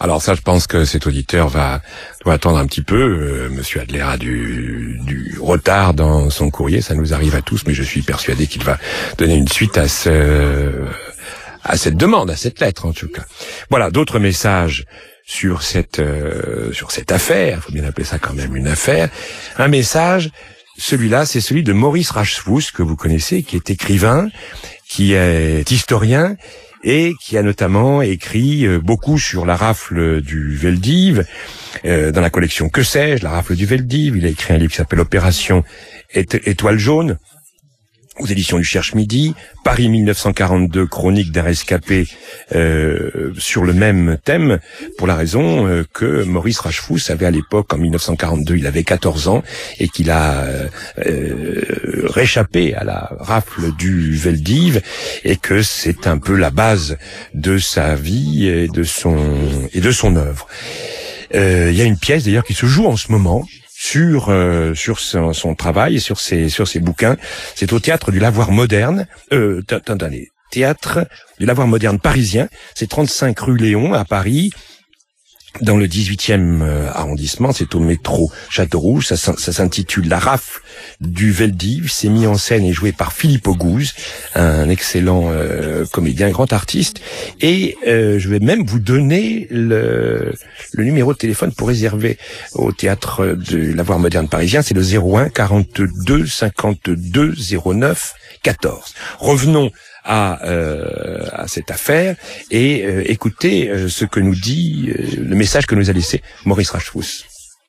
Alors ça, je pense que cet auditeur doit attendre un petit peu. Monsieur Adler a du retard dans son courrier, ça nous arrive à tous, mais je suis persuadé qu'il va donner une suite à cette demande, à cette lettre en tout cas. Voilà, d'autres messages sur cette affaire, il faut bien appeler ça quand même une affaire. Un message, celui-là, c'est celui de Maurice Rachfous, que vous connaissez, qui est écrivain, qui est historien, et qui a notamment écrit beaucoup sur la rafle du Veldiv, dans la collection Que sais-je, la rafle du Veldiv. Il a écrit un livre qui s'appelle Opération Étoile jaune, aux éditions du Cherche-Midi, Paris 1942, chronique d'un rescapé, sur le même thème, pour la raison que Maurice Rachfous avait à l'époque, en 1942, il avait 14 ans, et qu'il a réchappé à la rafle du Veldiv, et que c'est un peu la base de sa vie et de son œuvre. Il y a une pièce d'ailleurs qui se joue en ce moment sur son travail et sur ses bouquins. C'est au théâtre du Lavoir moderne, théâtre du Lavoir moderne parisien. C'est 35 rue Léon à Paris, dans le 18e arrondissement. C'est au métro Château-Rouge. Ça s'intitule La rafle du Veldiv. C'est mis en scène et joué par Philippe Auguste, un excellent comédien, grand artiste. Et je vais même vous donner le numéro de téléphone pour réserver au théâtre du Lavoir moderne parisien. C'est le 01 42 52 09 14. Revenons à cette affaire et écoutez ce que nous dit le message que nous a laissé Maurice Rachfous.